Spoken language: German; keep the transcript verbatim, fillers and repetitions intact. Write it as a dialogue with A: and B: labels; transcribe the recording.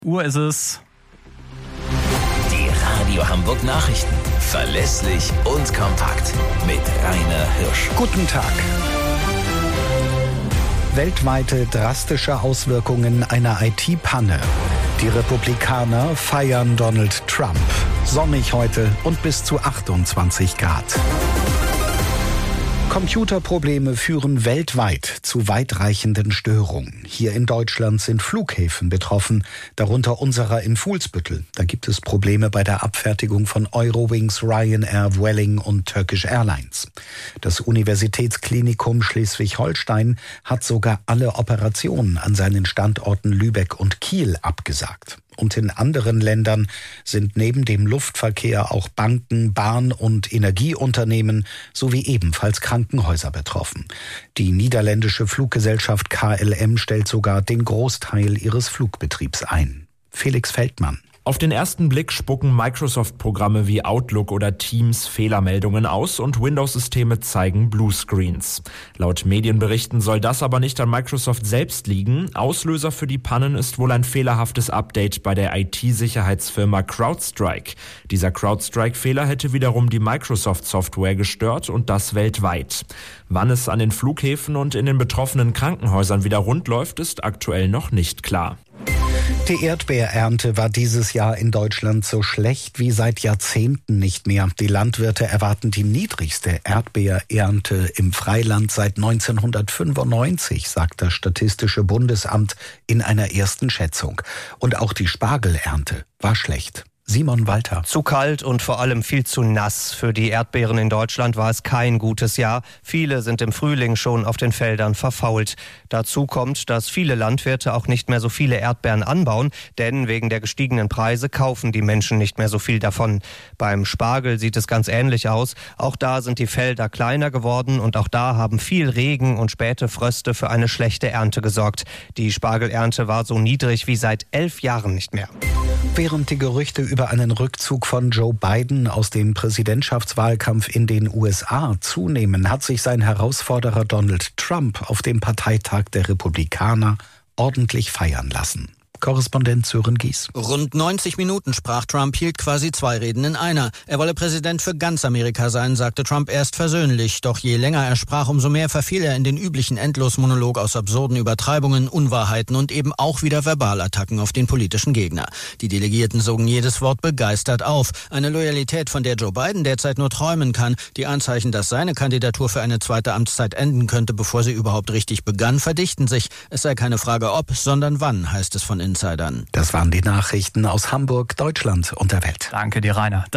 A: Uhr ist es.
B: Die Radio Hamburg Nachrichten. Verlässlich und kompakt. Mit Rainer Hirsch.
C: Guten Tag. Weltweite drastische Auswirkungen einer I T-Panne. Die Republikaner feiern Donald Trump. Sonnig heute und bis zu achtundzwanzig Grad. Computerprobleme führen weltweit zu weitreichenden Störungen. Hier in Deutschland sind Flughäfen betroffen, darunter unserer in Fuhlsbüttel. Da gibt es Probleme bei der Abfertigung von Eurowings, Ryanair, Vueling und Turkish Airlines. Das Universitätsklinikum Schleswig-Holstein hat sogar alle Operationen an seinen Standorten Lübeck und Kiel abgesagt. Und in anderen Ländern sind neben dem Luftverkehr auch Banken, Bahn- und Energieunternehmen sowie ebenfalls Krankenhäuser betroffen. Die niederländische Fluggesellschaft K L M stellt sogar den Großteil ihres Flugbetriebs ein. Felix Feldmann.
D: Auf den ersten Blick spucken Microsoft-Programme wie Outlook oder Teams Fehlermeldungen aus und Windows-Systeme zeigen Bluescreens. Laut Medienberichten soll das aber nicht an Microsoft selbst liegen. Auslöser für die Pannen ist wohl ein fehlerhaftes Update bei der I T-Sicherheitsfirma CrowdStrike. Dieser CrowdStrike-Fehler hätte wiederum die Microsoft-Software gestört und das weltweit. Wann es an den Flughäfen und in den betroffenen Krankenhäusern wieder rund läuft, ist aktuell noch nicht klar.
C: Die Erdbeerernte war dieses Jahr in Deutschland so schlecht wie seit Jahrzehnten nicht mehr. Die Landwirte erwarten die niedrigste Erdbeerernte im Freiland seit neunzehnhundertfünfundneunzig, sagt das Statistische Bundesamt in einer ersten Schätzung. Und auch die Spargelernte war schlecht. Simon Walter.
E: Zu kalt und vor allem viel zu nass. Für die Erdbeeren in Deutschland war es kein gutes Jahr. Viele sind im Frühling schon auf den Feldern verfault. Dazu kommt, dass viele Landwirte auch nicht mehr so viele Erdbeeren anbauen, denn wegen der gestiegenen Preise kaufen die Menschen nicht mehr so viel davon. Beim Spargel sieht es ganz ähnlich aus. Auch da sind die Felder kleiner geworden und auch da haben viel Regen und späte Fröste für eine schlechte Ernte gesorgt. Die Spargelernte war so niedrig wie seit elf Jahren nicht mehr.
C: Während die Gerüchte über einen Rückzug von Joe Biden aus dem Präsidentschaftswahlkampf in den U S A zunehmen, hat sich sein Herausforderer Donald Trump auf dem Parteitag der Republikaner ordentlich feiern lassen. Korrespondent Sören Gies.
F: Rund neunzig Minuten sprach Trump, hielt quasi zwei Reden in einer. Er wolle Präsident für ganz Amerika sein, sagte Trump erst versöhnlich. Doch je länger er sprach, umso mehr verfiel er in den üblichen Endlosmonolog aus absurden Übertreibungen, Unwahrheiten und eben auch wieder Verbalattacken auf den politischen Gegner. Die Delegierten sogen jedes Wort begeistert auf. Eine Loyalität, von der Joe Biden derzeit nur träumen kann. Die Anzeichen, dass seine Kandidatur für eine zweite Amtszeit enden könnte, bevor sie überhaupt richtig begann, verdichten sich. Es sei keine Frage ob, sondern wann, heißt es von Insidern.
C: Das waren die Nachrichten aus Hamburg, Deutschland und der Welt.
A: Danke dir, Rainer.